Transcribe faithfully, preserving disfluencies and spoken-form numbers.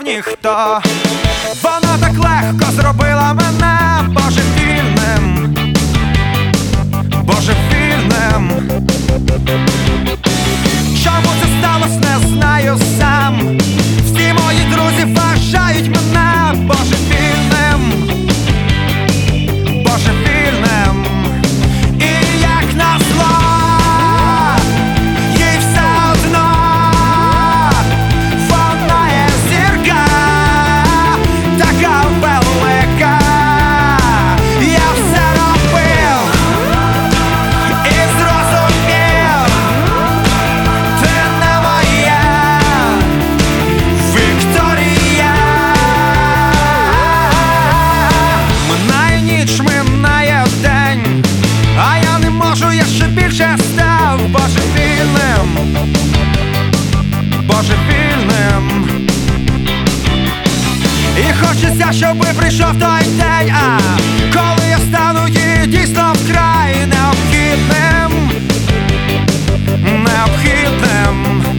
ніхто. Вона так легко зробила мене божевільним, божевільним. Чому це сталося, не знаю сам. Всі мої друзі вважають мене божевільним, божевільним. І як назло, їй все одно, вона є зірка, така велика. Я все робив і зрозумів, ти не моя Вікторія. Минає ніч, минає день, а я не можу, я ще більше став божевільним, божевільним. І хочеться, щоби прийшов той день, а коли я стану їй дійсно вкрай необхідним, необхідним.